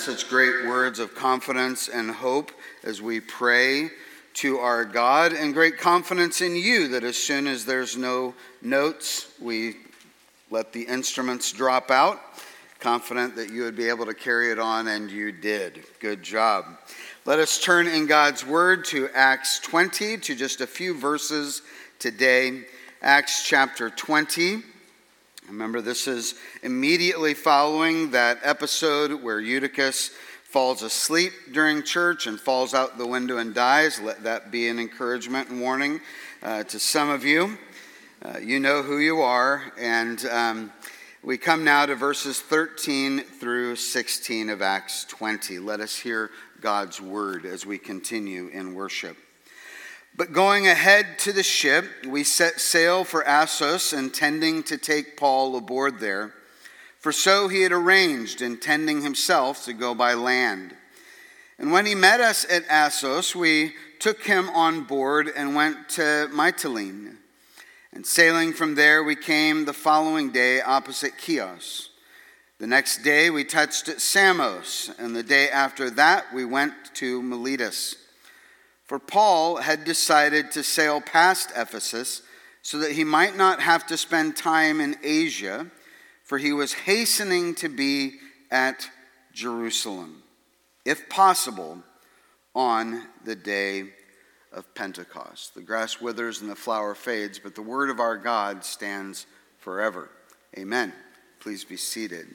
such great words of confidence and hope as we pray to our God, and great confidence in you that as soon as there's no notes, we let the instruments drop out. Confident that you would be able to carry it on, and you did. Good job. Let us turn in God's Word to Acts 20, to just a few verses today. Acts chapter 20. Remember, this is immediately following that episode where Eutychus falls asleep during church and falls out the window and dies. Let that be an encouragement and warning to some of you. You know who you are. And we come now to verses 13 through 16 of Acts 20. Let us hear God's word as we continue in worship. But going ahead to the ship, we set sail for Assos, intending to take Paul aboard there. For so he had arranged, intending himself to go by land. And when he met us at Assos, we took him on board and went to Mytilene. And sailing from there, we came the following day opposite Chios. The next day we touched at Samos, and the day after that we went to Miletus. For Paul had decided to sail past Ephesus so that he might not have to spend time in Asia, for he was hastening to be at Jerusalem, if possible, on the day of Pentecost. The grass withers and the flower fades, but the word of our God stands forever. Amen. Please be seated.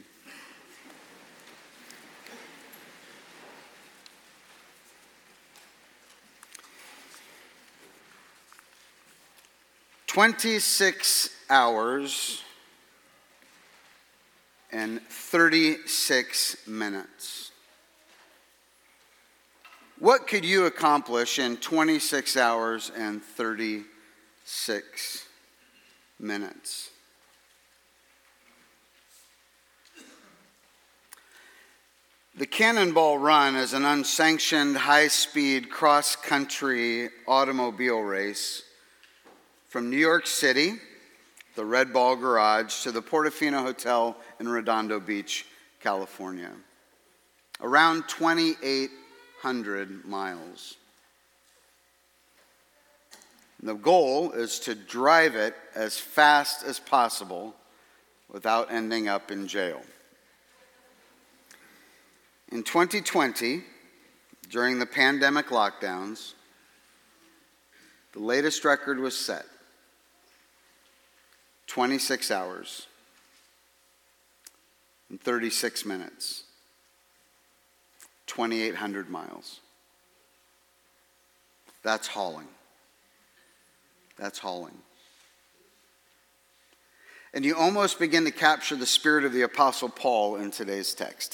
"26 hours and 36 minutes. What could you accomplish in 26 hours and 36 minutes? The Cannonball Run is an unsanctioned, high-speed, cross-country automobile race from New York City, the Red Ball Garage, to the Portofino Hotel in Redondo Beach, California. Around 2,800 miles. The goal is to drive it as fast as possible without ending up in jail. In 2020, during the pandemic lockdowns, the latest record was set. 26 hours and 36 minutes. 2,800 miles. That's hauling. That's hauling. And you almost begin to capture the spirit of the Apostle Paul in today's text,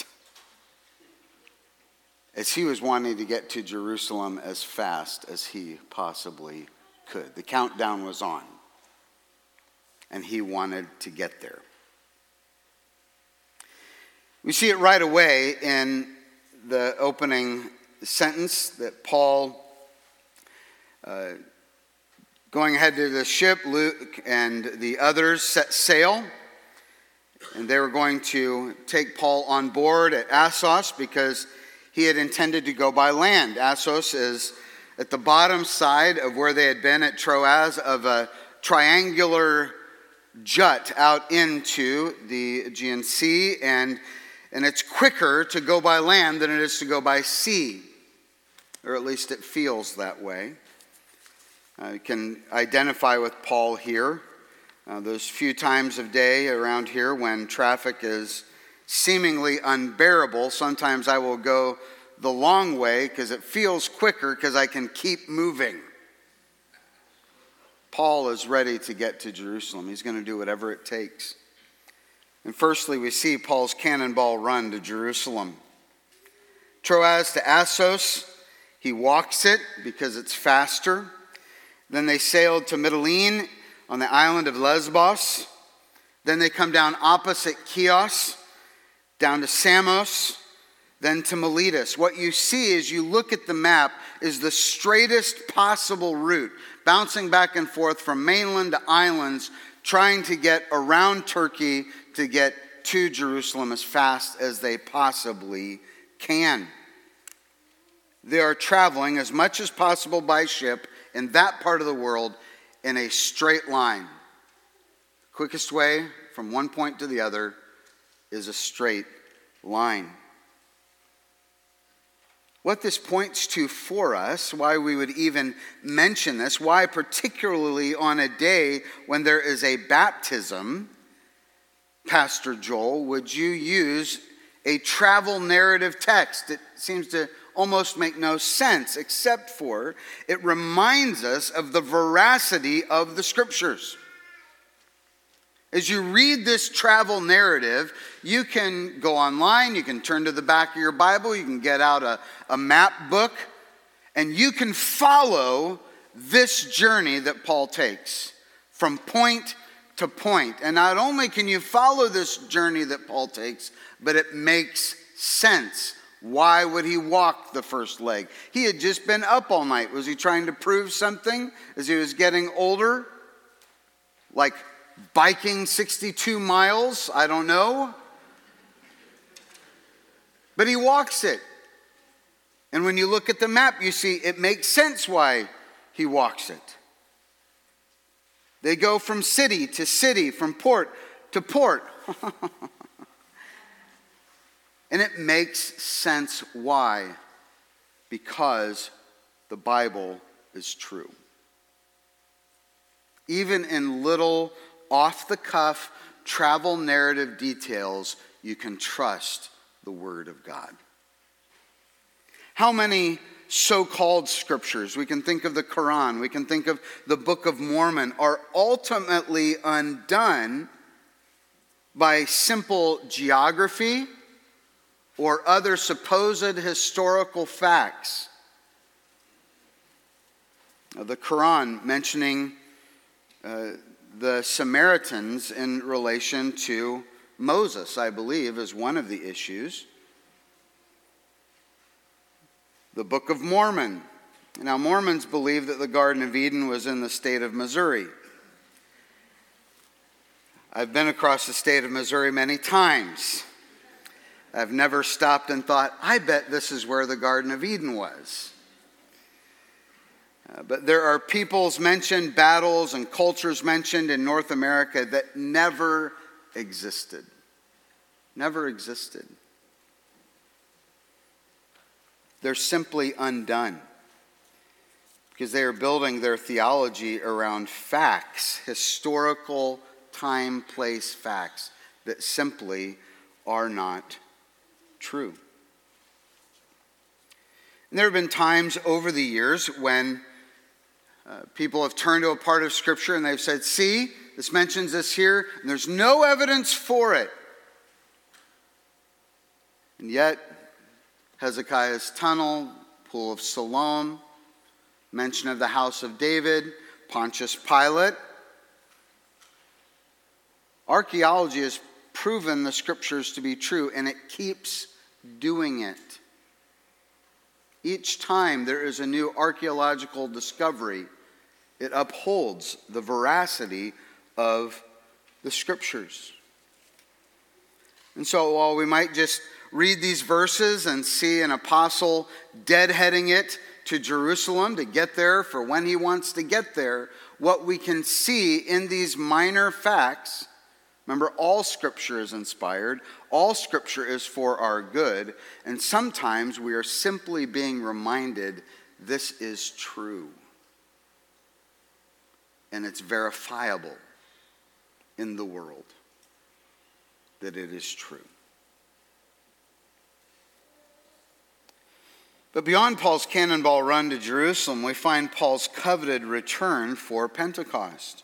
as he was wanting to get to Jerusalem as fast as he possibly could. The countdown was on, and he wanted to get there. We see it right away in the opening sentence that Paul, going ahead to the ship, Luke and the others set sail, and they were going to take Paul on board at Assos because he had intended to go by land. Assos is at the bottom side of where they had been at Troas, of a triangular jut out into the Aegean Sea, and it's quicker to go by land than it is to go by sea, or at least it feels that way. You can identify with Paul here. Those few times of day around here when traffic is seemingly unbearable, sometimes I will go the long way because it feels quicker because I can keep moving. Paul is ready to get to Jerusalem. He's going to do whatever it takes. And firstly, we see Paul's cannonball run to Jerusalem. Troas to Assos, he walks it because it's faster. Then they sailed to Mytilene on the island of Lesbos. Then they come down opposite Chios, down to Samos, then to Miletus. What you see as you look at the map is the straightest possible route, bouncing back and forth from mainland to islands, trying to get around Turkey to get to Jerusalem as fast as they possibly can. They are traveling as much as possible by ship in that part of the world in a straight line. Quickest way from one point to the other is a straight line. What this points to for us, why we would even mention this, why particularly on a day when there is a baptism, Pastor Joel, would you use a travel narrative text? It seems to almost make no sense, except for it reminds us of the veracity of the Scriptures. As you read this travel narrative, you can go online, you can turn to the back of your Bible, you can get out a map book, and you can follow this journey that Paul takes from point to point. And not only can you follow this journey that Paul takes, but it makes sense. Why would he walk the first leg? He had just been up all night. Was he trying to prove something as he was getting older? Like biking 62 miles? I don't know. But he walks it. And when you look at the map, you see it makes sense why he walks it. They go from city to city, from port to port. And it makes sense why. Because the Bible is true. Even in little off-the-cuff travel narrative details, you can trust the Word of God. How many so-called scriptures, we can think of the Quran, we can think of the Book of Mormon, are ultimately undone by simple geography or other supposed historical facts? The Quran mentioning the Samaritans in relation to Moses, I believe, is one of the issues. The Book of Mormon. Now, Mormons believe that the Garden of Eden was in the state of Missouri. I've been across the state of Missouri many times. I've never stopped and thought, I bet this is where the Garden of Eden was. But there are peoples mentioned, battles and cultures mentioned in North America that never existed. Never existed. They're simply undone because they are building their theology around facts, historical time, place facts that simply are not true. And there have been times over the years when people have turned to a part of Scripture and they've said, see, this mentions this here, and there's no evidence for it. And yet, Hezekiah's tunnel, Pool of Siloam, mention of the house of David, Pontius Pilate. Archaeology has proven the Scriptures to be true, and it keeps doing it. Each time there is a new archaeological discovery, it upholds the veracity of the Scriptures. And so while we might just read these verses and see an apostle deadheading it to Jerusalem to get there for when he wants to get there, what we can see in these minor facts, remember, all Scripture is inspired, all Scripture is for our good, and sometimes we are simply being reminded this is true. And it's verifiable in the world that it is true. But beyond Paul's cannonball run to Jerusalem, we find Paul's coveted return for Pentecost.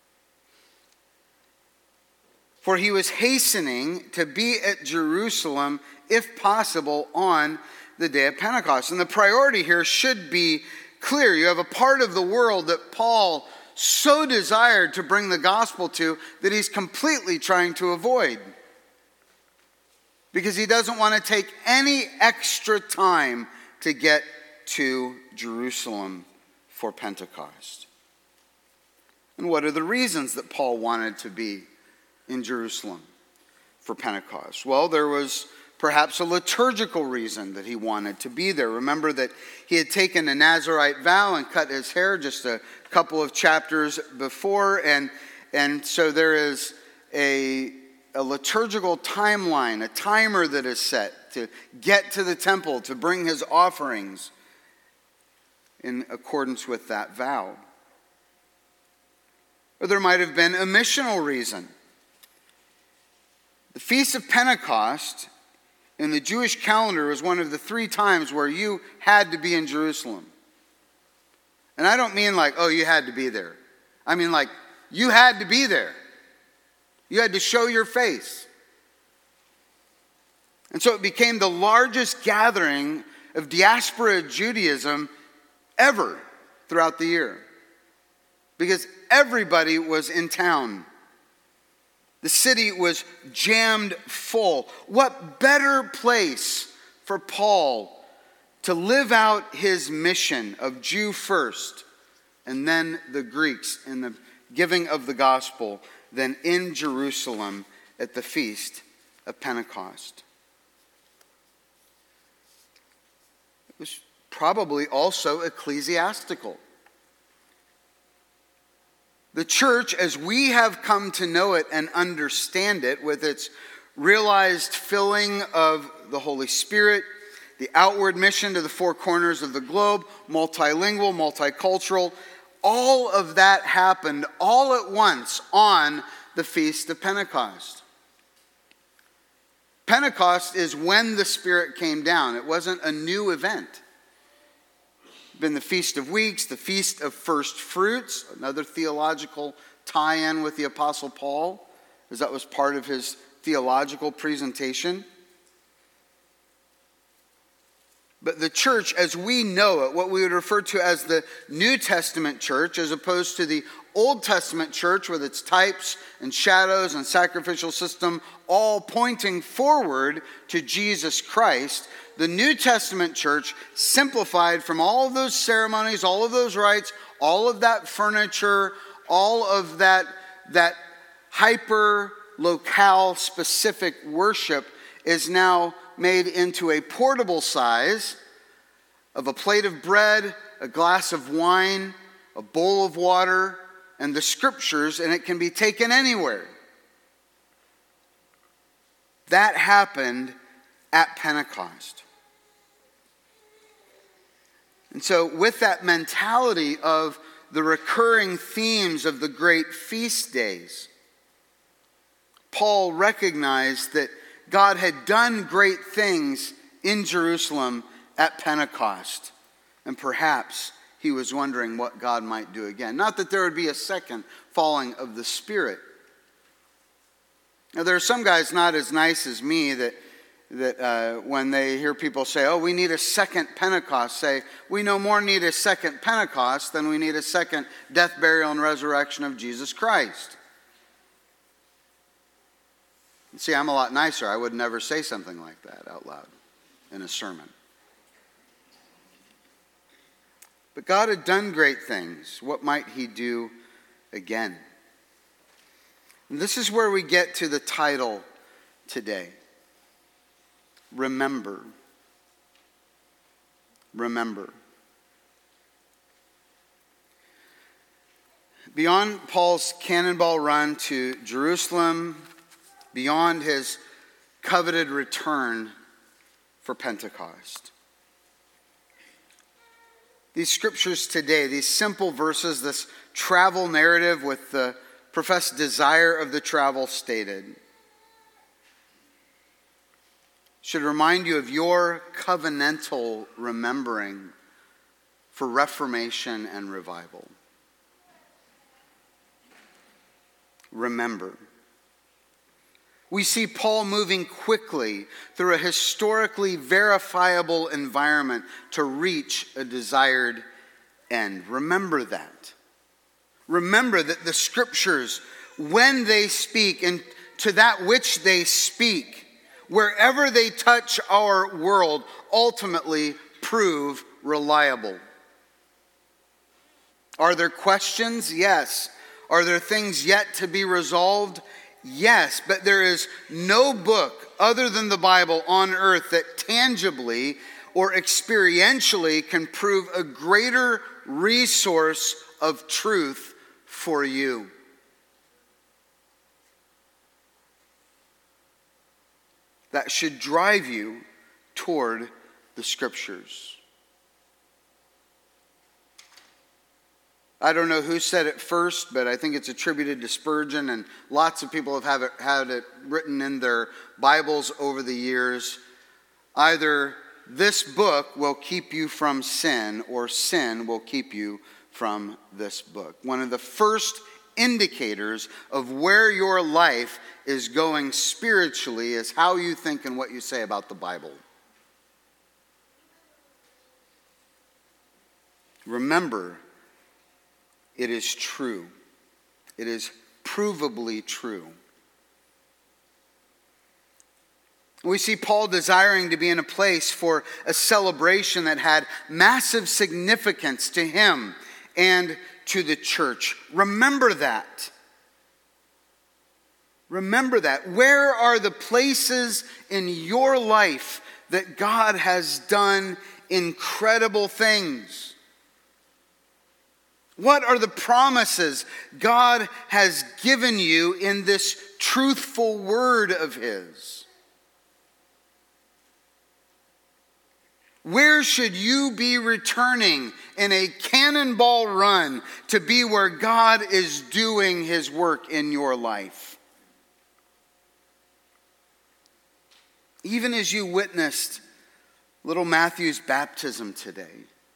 For he was hastening to be at Jerusalem, if possible, on the day of Pentecost. And the priority here should be clear. You have a part of the world that Paul so desired to bring the gospel to that he's completely trying to avoid. Because he doesn't want to take any extra time to get to Jerusalem for Pentecost. And what are the reasons that Paul wanted to be in Jerusalem for Pentecost? Well, there was perhaps a liturgical reason that he wanted to be there. Remember that he had taken a Nazirite vow and cut his hair just a couple of chapters before, and so there is a liturgical timeline, a timer that is set to get to the temple, to bring his offerings in accordance with that vow. Or there might have been a missional reason. The Feast of Pentecost in the Jewish calendar was one of the 3 times where you had to be in Jerusalem. And I don't mean like, oh, you had to be there. I mean like, you had to be there. You had to show your face. And so it became the largest gathering of diaspora Judaism ever throughout the year. Because everybody was in town. The city was jammed full. What better place for Paul to live out his mission of Jew first and then the Greeks in the giving of the gospel than in Jerusalem at the Feast of Pentecost? It was probably also ecclesiastical. The church, as we have come to know it and understand it, with its realized filling of the Holy Spirit, the outward mission to the 4 corners of the globe, multilingual, multicultural, all of that happened all at once on the Feast of Pentecost. Pentecost is when the Spirit came down. It wasn't a new event. Been the Feast of Weeks, the Feast of First Fruits, another theological tie-in with the Apostle Paul, as that was part of his theological presentation. But the church, as we know it, what we would refer to as the New Testament church, as opposed to the Old Testament church with its types and shadows and sacrificial system, all pointing forward to Jesus Christ, the New Testament church, simplified from all of those ceremonies, all of those rites, all of that furniture, all of that hyper-locale specific worship, is now made into a portable size of a plate of bread, a glass of wine, a bowl of water, and the scriptures, and it can be taken anywhere. That happened at Pentecost. And so with that mentality of the recurring themes of the great feast days, Paul recognized that God had done great things in Jerusalem at Pentecost. And perhaps he was wondering what God might do again. Not that there would be a second falling of the Spirit. Now, there are some guys not as nice as me that when they hear people say, oh, we need a second Pentecost, say, we no more need a second Pentecost than we need a second death, burial, and resurrection of Jesus Christ. See, I'm a lot nicer. I would never say something like that out loud in a sermon. But God had done great things. What might he do again? And this is where we get to the title today. Remember. Remember. Beyond Paul's cannonball run to Jerusalem, beyond his coveted return for Pentecost, these scriptures today, these simple verses, this travel narrative with the professed desire of the travel stated, should remind you of your covenantal remembering for reformation and revival. Remember. We see Paul moving quickly through a historically verifiable environment to reach a desired end. Remember that. Remember that the scriptures, when they speak and to that which they speak, wherever they touch our world, ultimately prove reliable. Are there questions? Yes. Are there things yet to be resolved? Yes, but there is no book other than the Bible on earth that tangibly or experientially can prove a greater resource of truth for you. That should drive you toward the Scriptures. I don't know who said it first, but I think it's attributed to Spurgeon, and lots of people have had it written in their Bibles over the years. Either this book will keep you from sin, or sin will keep you from this book. One of the first indicators of where your life is going spiritually is how you think and what you say about the Bible. Remember, it is true. It is provably true. We see Paul desiring to be in a place for a celebration that had massive significance to him and to the church. Remember that. Remember that. Where are the places in your life that God has done incredible things? What are the promises God has given you in this truthful word of His? Where should you be returning in a cannonball run to be where God is doing His work in your life? Even as you witnessed little Matthew's baptism today,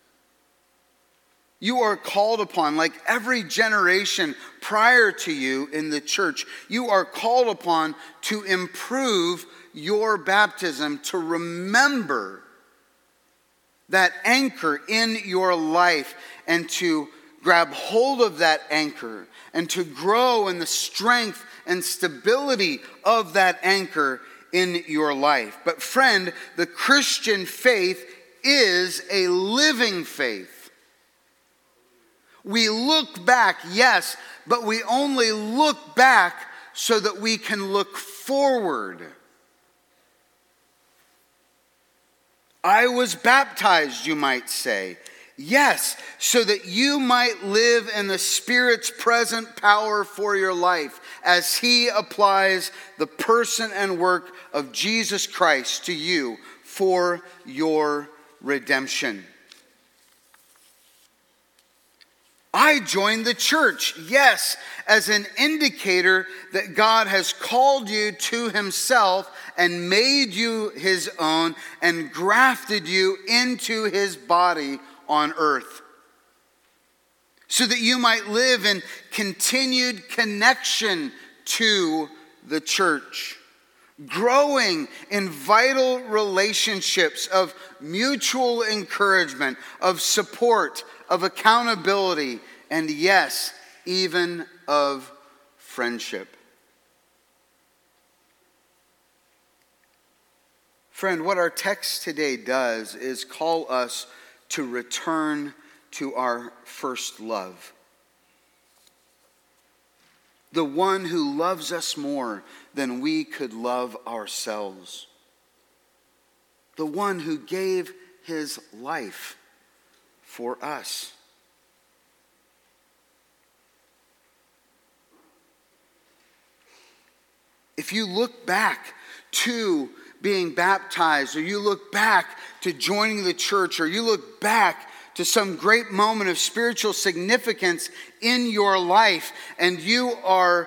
you are called upon, like every generation prior to you in the church, you are called upon to improve your baptism, to remember that anchor in your life and to grab hold of that anchor and to grow in the strength and stability of that anchor in your life. But friend, the Christian faith is a living faith. We look back, yes, but we only look back so that we can look forward. I was baptized, you might say. Yes, so that you might live in the Spirit's present power for your life as He applies the person and work of Jesus Christ to you for your redemption. I joined the church, yes, as an indicator that God has called you to Himself and made you His own and grafted you into His body on earth, so that you might live in continued connection to the church, growing in vital relationships of mutual encouragement, of support, of accountability, and yes, even of friendship. Friend, what our text today does is call us to return to our first love. The one who loves us more than we could love ourselves. The one who gave His life for us. If you look back to being baptized, or you look back to joining the church, or you look back to some great moment of spiritual significance in your life, and you are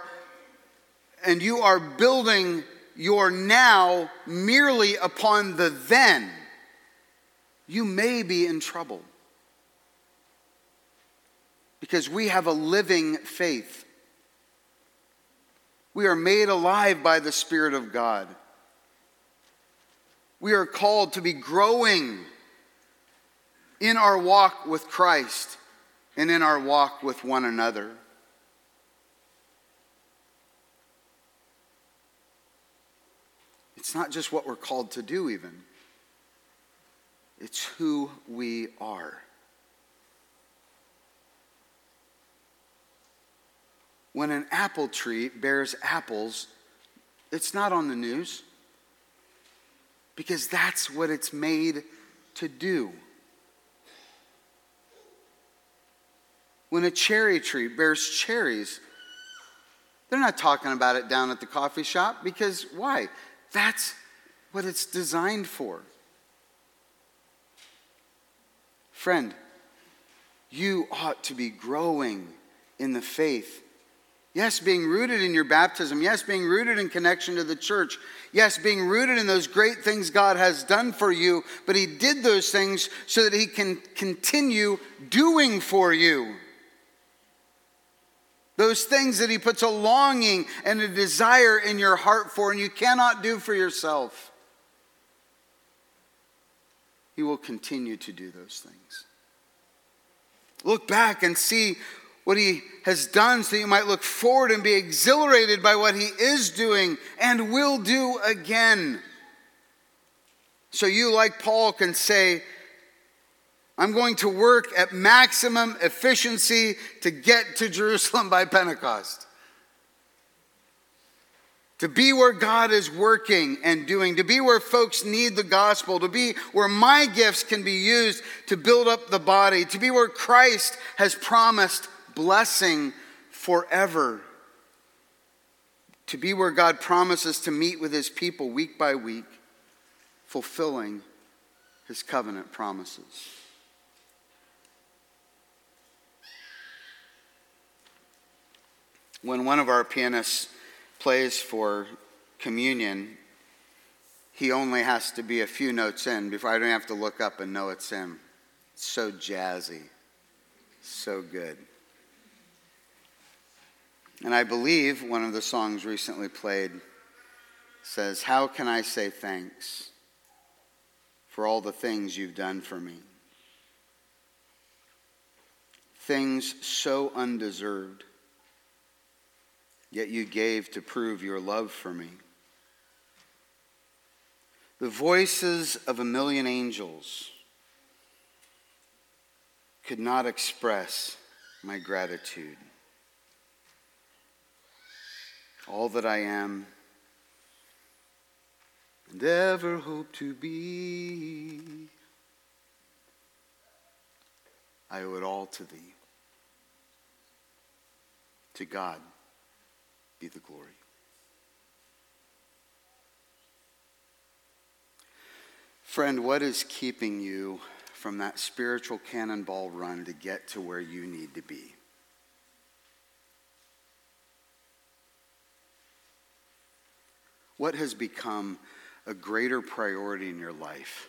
building your now merely upon the then, you may be in trouble. Because we have a living faith. We are made alive by the Spirit of God. We are called to be growing in our walk with Christ and in our walk with one another. It's not just what we're called to do even. It's who we are. When an apple tree bears apples, it's not on the news. because that's what it's made to do. When a cherry tree bears cherries, they're not talking about it down at the coffee shop, because why? That's what it's designed for. Friend, you ought to be growing in the faith. Yes, being rooted in your baptism. Yes, being rooted in connection to the church. Yes, being rooted in those great things God has done for you. But he did those things so that he can continue doing for you. Those things that he puts a longing and a desire in your heart for, and you cannot do for yourself. He will continue to do those things. Look back and see what he has done so that you might look forward and be exhilarated by what he is doing and will do again. So you, like Paul, can say, I'm going to work at maximum efficiency to get to Jerusalem by Pentecost. To be where God is working and doing. To be where folks need the gospel. To be where my gifts can be used to build up the body. To be where Christ has promised blessing forever. To be where God promises to meet with his people week by week, fulfilling his covenant promises. When one of our pianists plays for communion, he only has to be a few notes in before I don't have to look up and know it's him. It's so jazzy, so good. And I believe one of the songs recently played says, how can I say thanks for all the things you've done for me? Things so undeserved. Yet you gave to prove your love for me. The voices of a million angels could not express my gratitude. All that I am and ever hope to be, I owe it all to thee. To God be the glory. Friend, what is keeping you from that spiritual cannonball run to get to where you need to be? What has become a greater priority in your life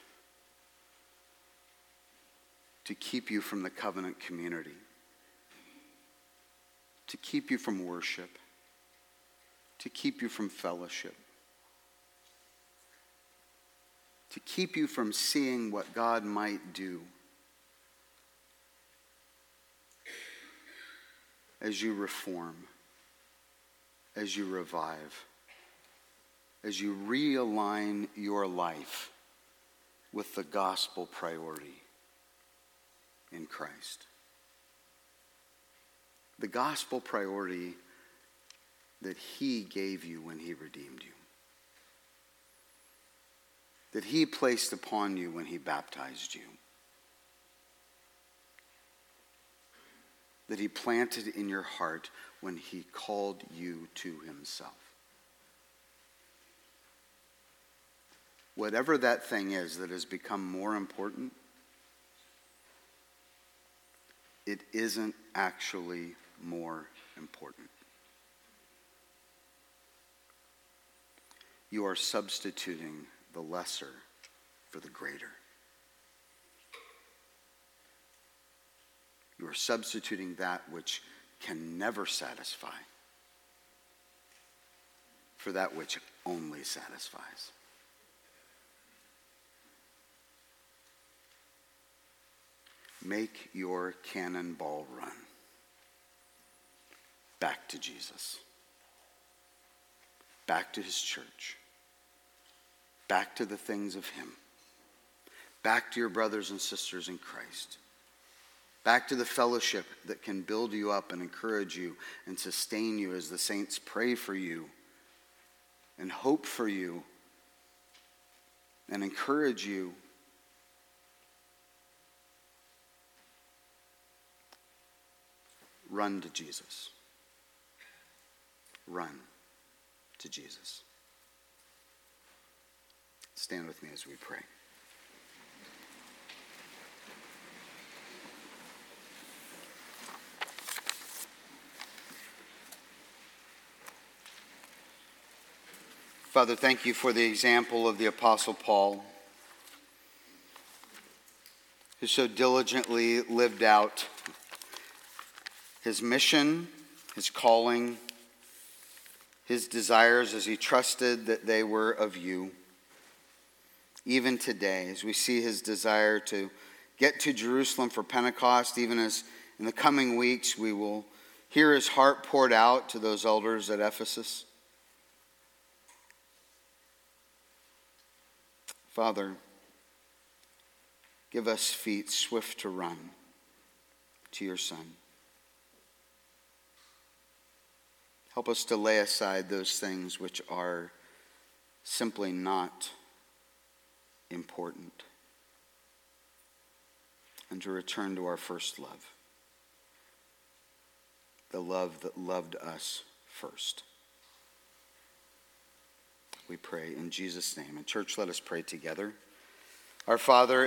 to keep you from the covenant community? To keep you from worship? To keep you from fellowship, to keep you from seeing what God might do as you reform, as you revive, as you realign your life with the gospel priority in Christ. The gospel priority that he gave you when he redeemed you. That he placed upon you when he baptized you. That he planted in your heart when he called you to himself. Whatever that thing is that has become more important, it isn't actually more important. You are substituting the lesser for the greater. You are substituting that which can never satisfy for that which only satisfies. Make your cannonball run back to Jesus, back to his church, back to the things of him, back to your brothers and sisters in Christ, back to the fellowship that can build you up and encourage you and sustain you as the saints pray for you and hope for you and encourage you. Run to Jesus. Run to Jesus. Stand with me as we pray. Father, thank you for the example of the Apostle Paul, who so diligently lived out his mission, his calling, his desires as he trusted that they were of you. Even today, as we see his desire to get to Jerusalem for Pentecost, even as in the coming weeks we will hear his heart poured out to those elders at Ephesus. Father, give us feet swift to run to your Son. Help us to lay aside those things which are simply not important, and to return to our first love, the love that loved us first. We pray in Jesus' name. And church, let us pray together. Our Father,